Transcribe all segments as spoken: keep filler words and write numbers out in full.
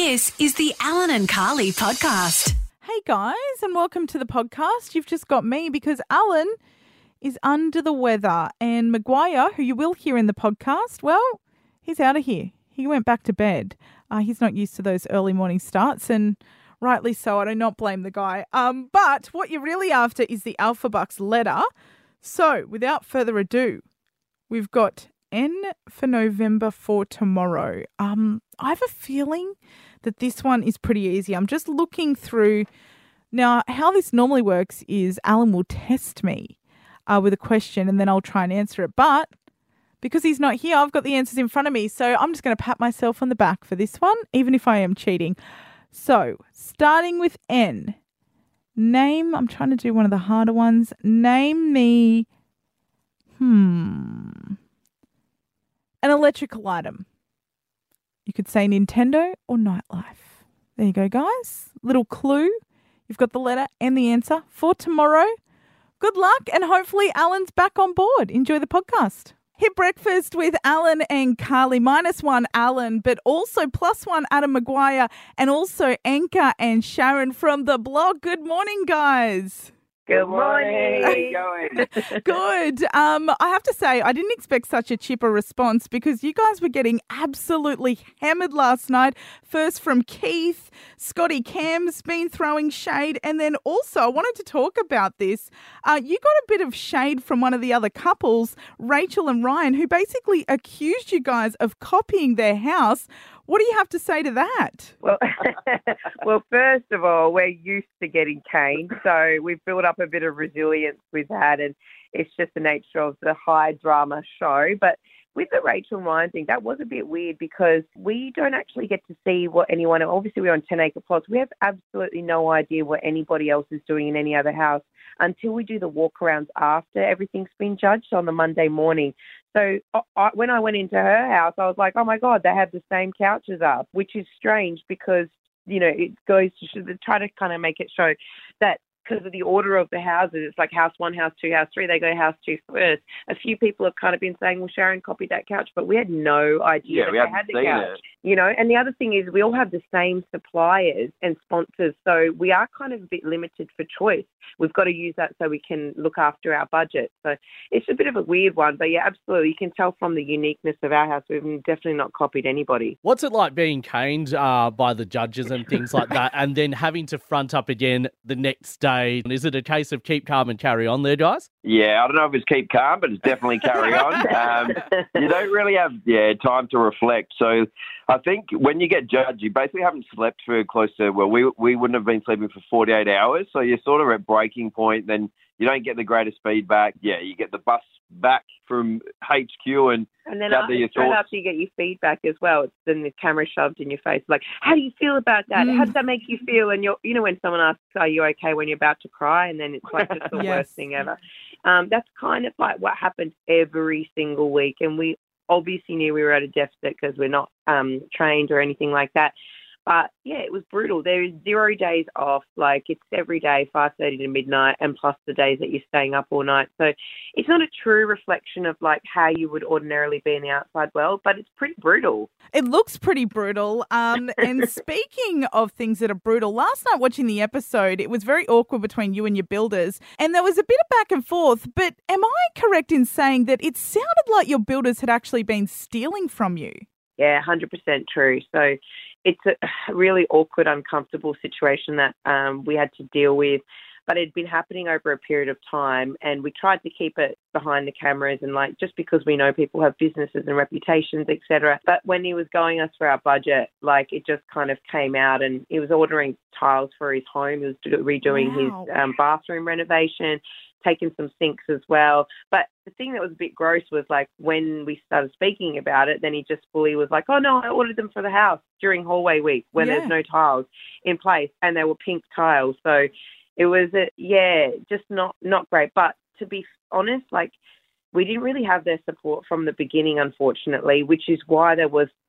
This is the Alan and Carly podcast. Hey guys, and welcome to the podcast. You've just got me because Alan is under the weather, and Maguire, who you will hear in the podcast, well, he's out of here. He went back to bed. Uh, he's not used to those early morning starts, and rightly so. I do not blame the guy. Um, but what you're really after is the Alpha Bucks letter. So, without further ado, we've got N for November for tomorrow. Um, I have a feeling that this one is pretty easy. I'm just looking through. Now, how this normally works is Alan will test me uh, with a question and then I'll try and answer it. But because he's not here, I've got the answers in front of me. So I'm just going to pat myself on the back for this one, even if I am cheating. So starting with N, name, I'm trying to do one of the harder ones. Name me, hmm, an electrical item. You could say Nintendo or nightlife. There you go, guys. Little clue. You've got the letter and the answer for tomorrow. Good luck, and hopefully Alan's back on board. Enjoy the podcast. Hit breakfast with Alan and Carly. Minus one Alan, but also plus one Adam Maguire, and also Anchor and Sharon from the blog. Good morning, guys. Good morning. How you going? Good. Um, I have to say, I didn't expect such a chipper response because you guys were getting absolutely hammered last night. First from Keith, Scotty Cam's been throwing shade, and then also I wanted to talk about this. Uh, you got a bit of shade from one of the other couples, Rachel and Ryan, who basically accused you guys of copying their house. What do you have to say to that? Well, well, first of all, we're used to getting caned, so we've built up a bit of resilience with that, and it's just the nature of the high drama show. But with the Rachel and Ryan thing, that was a bit weird because we don't actually get to see what anyone, obviously we're on ten acre plots, we have absolutely no idea what anybody else is doing in any other house until we do the walkarounds after everything's been judged on the Monday morning. So I, when I went into her house, I was like, oh, my God, they have the same couches up, which is strange because, you know, it goes to try to kind of make it show that because of the order of the houses, it's like house one, house two, house three, they go house two first. A few people have kind of been saying, well, Sharon copied that couch, but we had no idea Yeah, that we they hadn't had the seen couch. it. You know, and the other thing is we all have the same suppliers and sponsors, so we are kind of a bit limited for choice. We've got to use that so we can look after our budget. So it's a bit of a weird one, but yeah, absolutely. You can tell from the uniqueness of our house, we've definitely not copied anybody. What's it like being caned uh, by the judges and things like that, and then having to front up again the next day? Is it a case of keep calm and carry on there, guys? Yeah, I don't know if it's keep calm, but it's definitely carry on. Um, you don't really have yeah time to reflect. So I think when you get judged, you basically haven't slept for close to, well, we we wouldn't have been sleeping for forty-eight hours. So you're sort of at breaking point. Then you don't get the greatest feedback. Yeah, you get the bus back from H Q and And then gather after, your straight thoughts. after you get your feedback as well, it's then the camera shoved in your face. Like, how do you feel about that? Mm. How does that make you feel? And you're, you know, when someone asks, are you okay when you're about to cry? And then it's like just the Yes. worst thing ever. Um, that's kind of like what happens every single week. And we obviously knew we were at a deficit because we're not um, trained or anything like that. But, yeah, it was brutal. There is zero days off. Like, it's every day, five thirty to midnight, and plus the days that you're staying up all night. So it's not a true reflection of, like, how you would ordinarily be in the outside world, but it's pretty brutal. It looks pretty brutal. Um, and speaking of things that are brutal, last night watching the episode, it was very awkward between you and your builders, and there was a bit of back and forth. But am I correct in saying that it sounded like your builders had actually been stealing from you? Yeah, one hundred percent true. So it's a really awkward, uncomfortable situation that um, we had to deal with. But it had been happening over a period of time, and we tried to keep it behind the cameras and, like, just because we know people have businesses and reputations, et cetera. But when he was going us for our budget, like, it just kind of came out, and he was ordering tiles for his home. He was do- redoing Wow. his um, bathroom renovation, taking some sinks as well. But the thing that was a bit gross was, like, when we started speaking about it, then he just fully was like, oh, no, I ordered them for the house during hallway week when Yeah. there's no tiles in place, and they were pink tiles. So it was, a, yeah, just not, not great. But to be honest, like, we didn't really have their support from the beginning, unfortunately, which is why there was there's that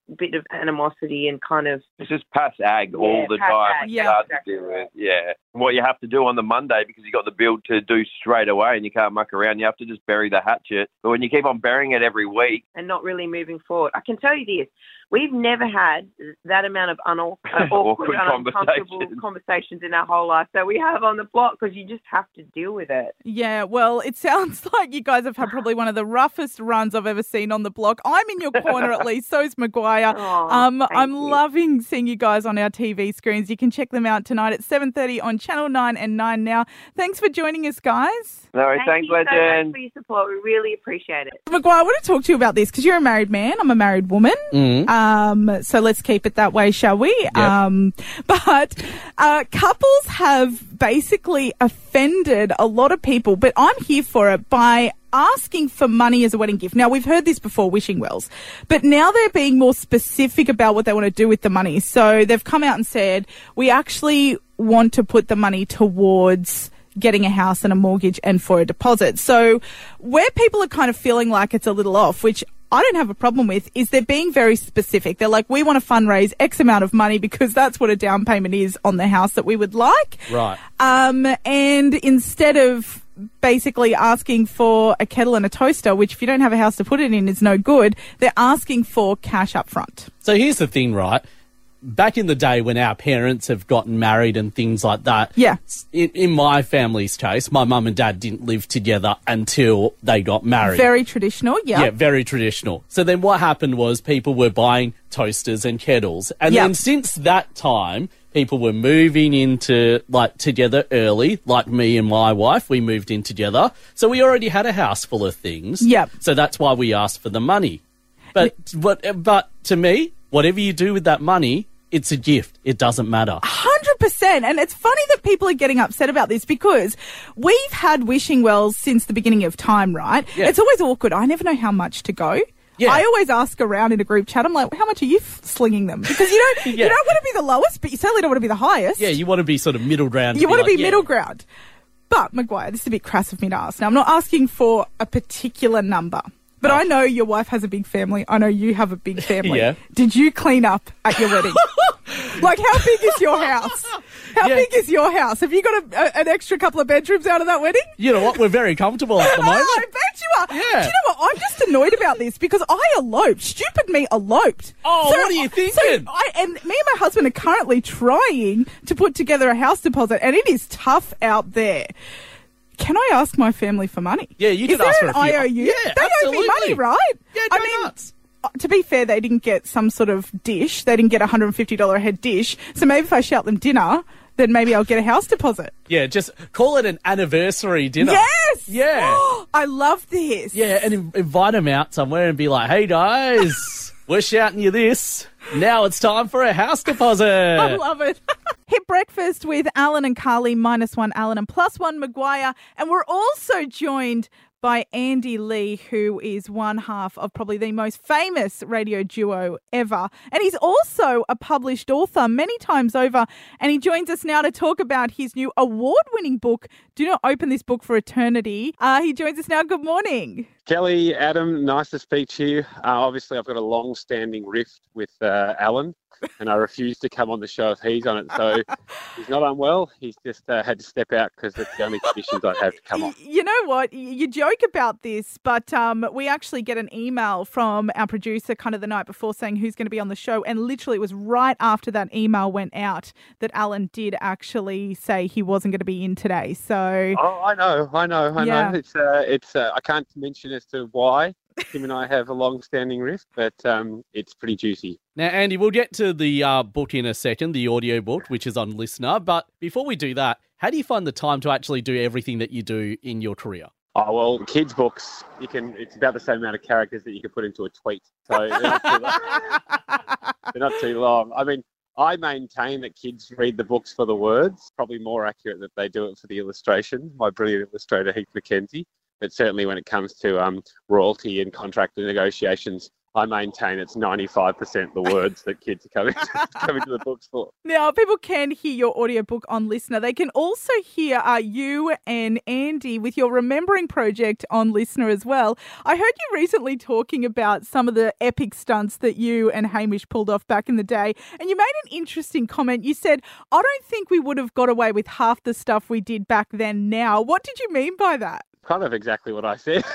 bit of animosity and kind of It's just pass ag all Yeah, the pass time. ag, It's yeah, hard exactly to do right. it. Yeah. What you have to do on the Monday, because you got the build to do straight away and you can't muck around, you have to just bury the hatchet. But when you keep on burying it every week, and not really moving forward. I can tell you this, we've never had that amount of unawkward, uh, Awkward awkward and uncomfortable conversations. conversations in our whole life that we have on the block, because you just have to deal with it. Yeah, well, it sounds like you guys have had probably one of the roughest runs I've ever seen on the block. I'm in your corner at least, so's Maguire. Oh, Um, thank I'm you. loving seeing you guys on our T V screens. You can check them out tonight at seven thirty on Channel nine and nine Now. Thanks for joining us, guys. no, Thank thanks, you so much legend. for your support. We really appreciate it. Maguire, I want to talk to you about this because you're a married man. I'm a married woman. Mm. Um, so let's keep it that way, shall we? Yep. Um, but uh, couples have basically offended a lot of people, but I'm here for it by asking for money as a wedding gift. Now, we've heard this before, wishing wells, but now they're being more specific about what they want to do with the money. So they've come out and said, we actually want to put the money towards getting a house and a mortgage and for a deposit. So where people are kind of feeling like it's a little off, which I don't have a problem with, is they're being very specific. They're like, we want to fundraise X amount of money because that's what a down payment is on the house that we would like. Right. Um, and instead of basically asking for a kettle and a toaster, which if you don't have a house to put it in is no good, they're asking for cash up front. So here's the thing, right? Back in the day when our parents have gotten married and things like that, Yeah. in, in my family's case, my mum and dad didn't live together until they got married. Very traditional, yeah. Yeah, very traditional. So then what happened was people were buying toasters and kettles. And Yeah. then since that time, people were moving into, like, together early, like me and my wife, we moved in together. So we already had a house full of things. Yep. So that's why we asked for the money. But, but, but to me, whatever you do with that money, it's a gift. It doesn't matter. one hundred percent. And it's funny that people are getting upset about this because we've had wishing wells since the beginning of time, right? Yeah. It's always awkward. I never know how much to go. Yeah. I always ask around in a group chat, I'm like, how much are you f- slinging them? Because you don't, Yeah. you don't want to be the lowest, but you certainly don't want to be the highest. Yeah, you want to be sort of middle ground. You want to like, be yeah. middle ground. But, Maguire, this is a bit crass of me to ask. Now, I'm not asking for a particular number. But I know your wife has a big family. I know you have a big family. Yeah. Did you clean up at your wedding? Like, how big is your house? How Yeah. big is your house? Have you got a, a, an extra couple of bedrooms out of that wedding? You know what? We're very comfortable at the Oh, moment. I bet you are. Yeah. Do you know what? I'm just annoyed about this because I eloped. Stupid me eloped. Oh, what are you thinking? So I, and me and my husband are currently trying to put together a house deposit, and it is tough out there. Can I ask my family for money? Yeah, you Is can ask there for a an few. I O U? Yeah, they owe me absolutely. money, right? Yeah, I go mean, nuts. uh, to be fair, they didn't get some sort of dish. They didn't get a one hundred fifty dollars a head dish. So maybe if I shout them dinner, then maybe I'll get a house deposit. Yeah, just call it an anniversary dinner. Yes! Yeah. I love this. Yeah, and in- invite them out somewhere and be like, hey guys, we're shouting you this. Now it's time for a house deposit. I love it. Hit breakfast with Alan and Carly, minus one Alan and plus one Maguire. And we're also joined by Andy Lee, who is one half of probably the most famous radio duo ever. And he's also a published author many times over. And he joins us now to talk about his new award-winning book, Do Not Open This Book for Eternity. Uh, he joins us now. Good morning. Kelly, Adam, nice to speak to you. Uh, obviously, I've got a long-standing rift with uh, Alan, and I refuse to come on the show if he's on it. So he's not unwell. He's just uh, had to step out because it's the only conditions I'd have to come on. You know what? You joke about this, but um, we actually get an email from our producer kind of the night before saying who's going to be on the show. And literally it was right after that email went out that Alan did actually say he wasn't going to be in today. So, Oh, I know, I know, I Yeah. know. It's, uh, it's. Uh, I can't mention as to why Tim and I have a long-standing rift, but um, it's pretty juicy. Now, Andy, we'll get to the uh, book in a second, the audio book, which is on Listener. But before we do that, how do you find the time to actually do everything that you do in your career? Oh, well, kids' books, you can. It's about the same amount of characters that you can put into a tweet. So they're not too long. They're not too long. I mean, I maintain that kids read the books for the words. Probably more accurate that they do it for the illustration. My brilliant illustrator, Heath McKenzie. But certainly when it comes to um, royalty and contract negotiations, I maintain it's ninety-five percent the words that kids are coming to, coming to the books for. Now, people can hear your audiobook on Listener. They can also hear uh, you and Andy with your Remembering Project on Listener as well. I heard you recently talking about some of the epic stunts that you and Hamish pulled off back in the day, and you made an interesting comment. You said, I don't think we would have got away with half the stuff we did back then now. What did you mean by that? Kind of exactly what I said.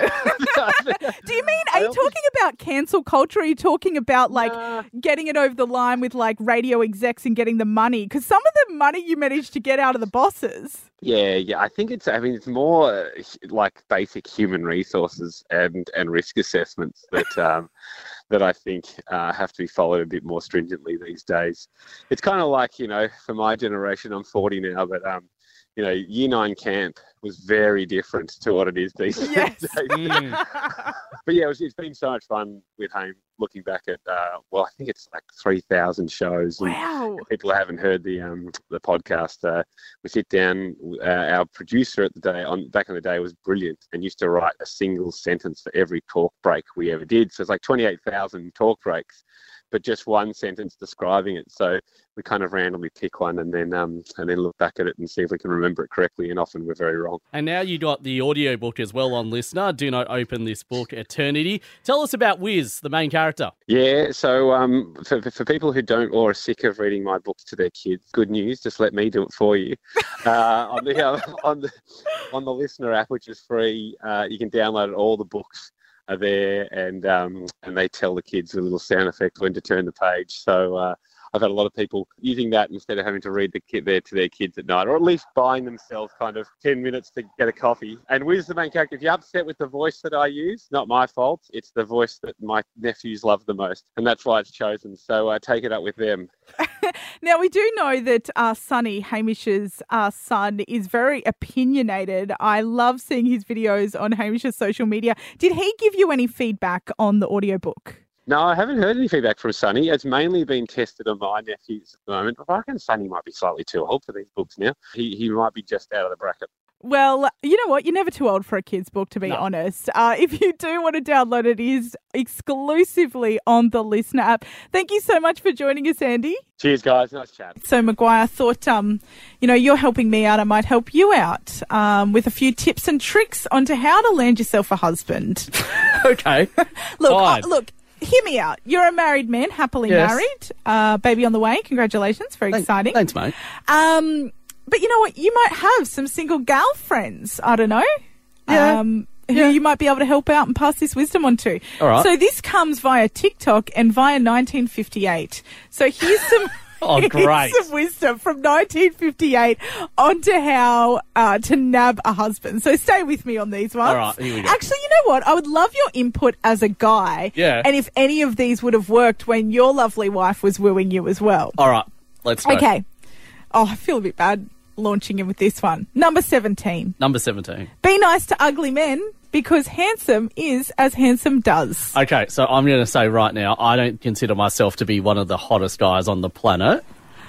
Do you mean, are you talking about cancel culture? Are you talking about like nah. getting it over the line with like radio execs and getting the money? Because some of the money you managed to get out of the bosses. Yeah, yeah. I think it's, I mean, it's more uh, like basic human resources and, and risk assessments that, um, that I think uh, have to be followed a bit more stringently these days. It's kind of like, you know, for my generation, I'm forty now, but, um, you know, year nine camp was very different to what it is these yes. days. Mm. But yeah, it was, it's been so much fun with Haim looking back at, uh, well, I think it's like three thousand shows. Wow. And people haven't heard the um, the podcast. Uh, we sit down, uh, our producer at the day, on back in the day was brilliant and used to write a single sentence for every talk break we ever did. So it's like twenty-eight thousand talk breaks, but just one sentence describing it. So we kind of randomly pick one and then um, and then look back at it and see if we can remember it correctly, and often we're very wrong. And now you got the audiobook as well on Listener. Do Not Open This Book, Eternity. Tell us about Wiz, the main character. Yeah, so um, for, for people who don't or are sick of reading my books to their kids, good news, just let me do it for you. Uh, on, the, uh, on, the, on the Listener app, which is free, uh, you can download it. All the books are there, and um, and they tell the kids a little sound effect when to turn the page. So uh, I've had a lot of people using that instead of having to read the kid there to their kids at night, or at least buying themselves kind of ten minutes to get a coffee. And Wiz, the main character, if you're upset with the voice that I use, not my fault. It's the voice that my nephews love the most, and that's why it's chosen. So uh, take it up with them. Now, we do know that uh, Sonny, Hamish's uh, son, is very opinionated. I love seeing his videos on Hamish's social media. Did he give you any feedback on the audiobook? No, I haven't heard any feedback from Sonny. It's mainly been tested on my nephews at the moment. I reckon Sonny might be slightly too old for these books now. He he might be just out of the bracket. Well, you know what? You're never too old for a kid's book, to be no. honest. Uh, if you do want to download it, it is exclusively on the Listener app. Thank you so much for joining us, Andy. Cheers, guys. Nice chat. So, Maguire, I thought, um, you know, you're helping me out. I might help you out um, with a few tips and tricks onto how to land yourself a husband. Okay. look, uh, look. Hear me out. You're a married man, happily yes. married. Uh, baby on the way. Congratulations. Very Thanks, exciting. Thanks, mate. Um, but you know what? You might have some single gal friends. I don't know. Yeah. Um, who yeah. you might be able to help out and pass this wisdom on to. All right. So this comes via TikTok and via nineteen fifty-eight. So here's some... Oh, great. Some wisdom from nineteen fifty-eight onto how uh, to nab a husband. So stay with me on these ones. All right, here we go. Actually, you know what? I would love your input as a guy. Yeah. And if any of these would have worked when your lovely wife was wooing you as well. All right, let's go. Okay. Oh, I feel a bit bad launching in with this one. Number seventeen. Number seventeen. Be nice to ugly men because handsome is as handsome does. Okay, so I'm going to say right now, I don't consider myself to be one of the hottest guys on the planet.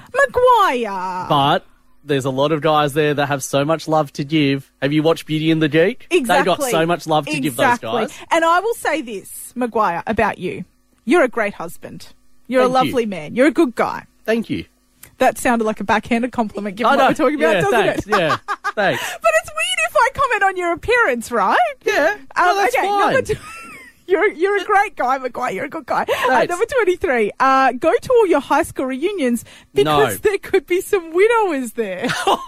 Maguire. But there's a lot of guys there that have so much love to give. Have you watched Beauty and the Geek? Exactly. They've got so much love to exactly. give those guys. And I will say this, Maguire, about you. You're a great husband. You're Thank a lovely you. man. You're a good guy. Thank you. That sounded like a backhanded compliment given I what know. we're talking about, yeah, doesn't thanks. it? Yeah, thanks. But it's weird if I comment on your appearance, right? Yeah, no, that's okay, fine. number two, you're, you're a great guy, Maguire. You're a good guy. Uh, Thanks. number twenty-three, uh, go to all your high school reunions because No. there could be some widowers there.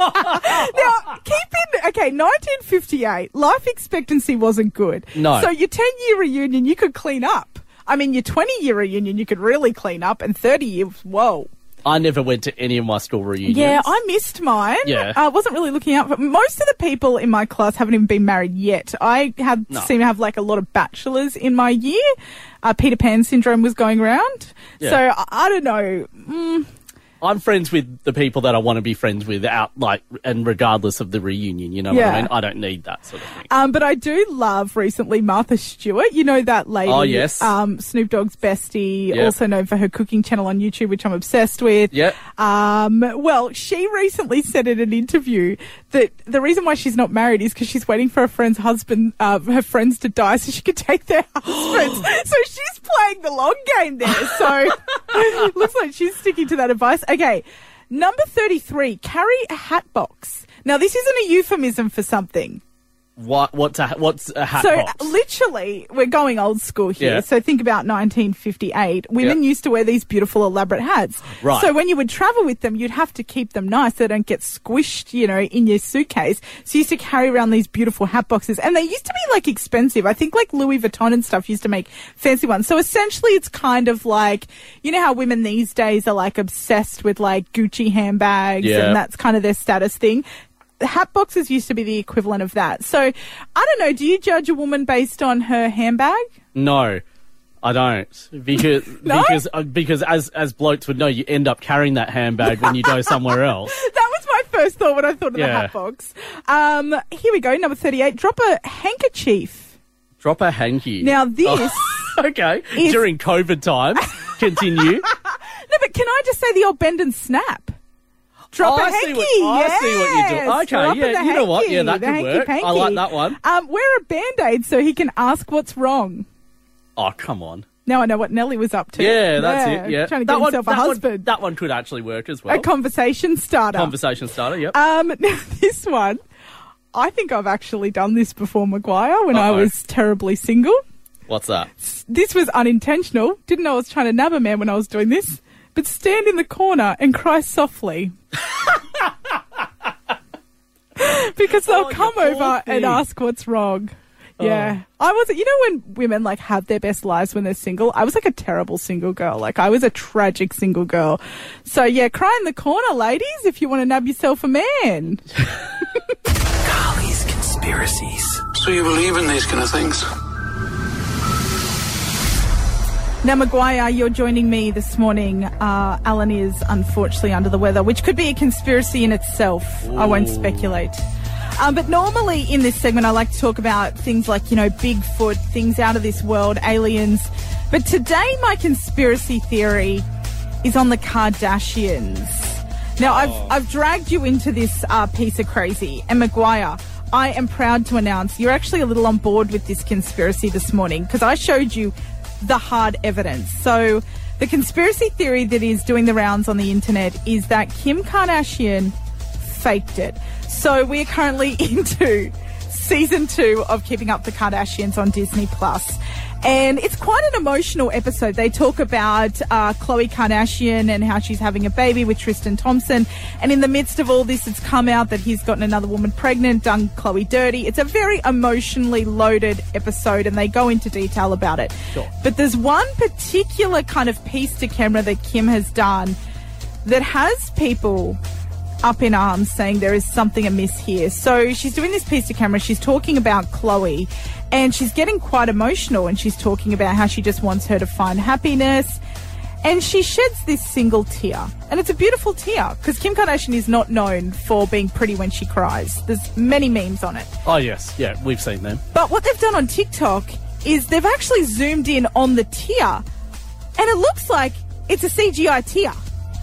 Now, keep in, okay, nineteen fifty-eight, life expectancy wasn't good. No. So your ten-year reunion, you could clean up. I mean, your twenty-year reunion, you could really clean up, and thirty years, whoa. I never went to any of my school reunions. Yeah, I missed mine. Yeah. I wasn't really looking out for most of the people in my class haven't even been married yet. I had No. seem to have like a lot of bachelors in my year. Uh, Peter Pan syndrome was going around. Yeah. So I, I don't know. Mm, I'm friends with the people that I want to be friends with, out like, and regardless of the reunion, you know what Yeah. I mean? I don't need that sort of thing. Um, but I do love recently Martha Stewart. You know that lady? Oh, yes. Um, Snoop Dogg's bestie, Yep. also known for her cooking channel on YouTube, which I'm obsessed with. Yep. Um, well, she recently said in an interview that the reason why she's not married is because she's waiting for her friend's husband, uh, her friends to die so she could take their husbands. So she's playing the long game there. So looks like she's sticking to that advice. Okay, number thirty-three, carry a hat box. Now, this isn't a euphemism for something. What? What's a what's a hat so box? literally, we're going old school here. Yeah. So think about nineteen fifty-eight. Women Yeah. used to wear these beautiful elaborate hats. Right. So when you would travel with them, you'd have to keep them nice so they don't get squished, you know, in your suitcase. So you used to carry around these beautiful hat boxes, and they used to be like expensive. I think like Louis Vuitton and stuff used to make fancy ones. So essentially, it's kind of like, you know how women these days are like obsessed with like Gucci handbags, Yeah. and that's kind of their status thing. Hat boxes used to be the equivalent of that. So, I don't know, do you judge a woman based on her handbag? No, I don't. Because No? because uh, because as as blokes would know, you end up carrying that handbag when you go somewhere else. That was my first thought when I thought of the Yeah. hat box. Um, here we go, number thirty-eight. Drop a handkerchief. Drop a hanky. Now, this... Oh, okay. is- During COVID times, continue. No, but can I just say the old bend and snap? Drop Oh, a I see hanky. what- I see what you do. Yes, Okay, drop yeah, the you know what? hanky, Yeah, that the could hanky work. I panky. like that one. Um, wear a Band-Aid so he can ask what's wrong. Oh, come on. Now I know what Nelly was up to. Yeah, that's it. Yeah, Trying to that get one, himself a that husband. One, that one could actually work as well. A conversation starter. Conversation starter. Yep. Um, now this one, I think I've actually done this before, Maguire, when I Uh-oh. was terribly single. What's that? This was unintentional. Didn't know I was trying to nab a man when I was doing this. But stand in the corner and cry softly. Because they'll Oh, you come poor over and thing. ask what's wrong. Yeah. I wasn't, you know when women like have their best lives when they're single? I was like a terrible single girl. Like I was a tragic single girl. So yeah, cry in the corner, ladies, if you want to nab yourself a man. Carly's Conspiracies. So you believe in these kind of things? Now, Maguire, you're joining me this morning. Uh, Alan is unfortunately under the weather, which could be a conspiracy in itself. I won't speculate. Um, but normally in this segment, I like to talk about things like, you know, Bigfoot, things out of this world, aliens. But today, my conspiracy theory is on the Kardashians. Now, I've, I've dragged you into this uh, piece of crazy. And Maguire, I am proud to announce you're actually a little on board with this conspiracy this morning because I showed you the hard evidence. So the conspiracy theory that is doing the rounds on the internet is that Kim Kardashian faked it. So we're currently into season two of Keeping Up the Kardashians on Disney Plus. And it's quite an emotional episode. They talk about uh, Khloe Kardashian and how she's having a baby with Tristan Thompson. And in the midst of all this, it's come out that he's gotten another woman pregnant, done Khloe dirty. It's a very emotionally loaded episode, and they go into detail about it. Sure. But there's one particular kind of piece to camera that Kim has done that has people up in arms saying there is something amiss here. So she's doing this piece to camera. She's talking about Khloe, and she's getting quite emotional, and she's talking about how she just wants her to find happiness. And she sheds this single tear. And it's a beautiful tear because Kim Kardashian is not known for being pretty when she cries. There's many memes on it. Oh, yes. Yeah, we've seen them. But what they've done on TikTok is they've actually zoomed in on the tear, and it looks like it's a C G I tear.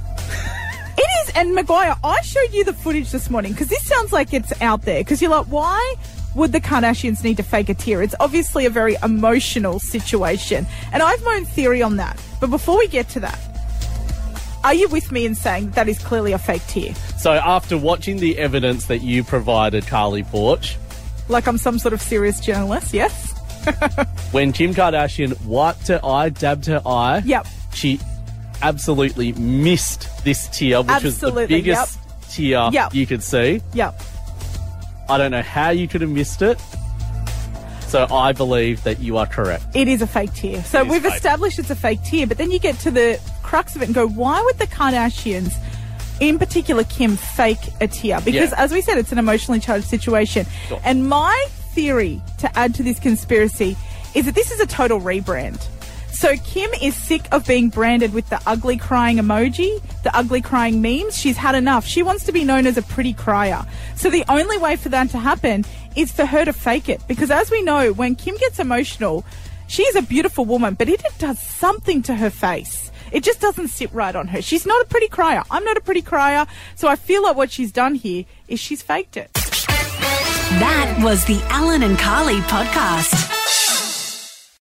It is, and Maguire, I showed you the footage this morning because this sounds like it's out there because you're like, why would the Kardashians need to fake a tear? It's obviously a very emotional situation, and I have my own theory on that. But before we get to that, are you with me in saying that, that is clearly a fake tear? So after watching the evidence that you provided, Carly Porch, Like I'm some sort of serious journalist, yes? when Kim Kardashian wiped her eye, dabbed her eye, Yep. she absolutely missed this tear, which Absolutely, was the biggest tear Yep. you could see. Yep. I don't know how you could have missed it. So I believe that you are correct. It is a fake tear. So It is we've fake. established it's a fake tear, but then you get to the crux of it and go, why would the Kardashians, in particular Kim, fake a tear? Because Yeah. as we said, it's an emotionally charged situation. Sure. And my theory to add to this conspiracy is that this is a total rebrand. So Kim is sick of being branded with the ugly crying emoji, the ugly crying memes. She's had enough. She wants to be known as a pretty crier. So the only way for that to happen is for her to fake it. Because as we know, when Kim gets emotional, she is a beautiful woman, but it does something to her face. It just doesn't sit right on her. She's not a pretty crier. I'm not a pretty crier. So I feel like what she's done here is she's faked it. That was the Alan and Carly podcast.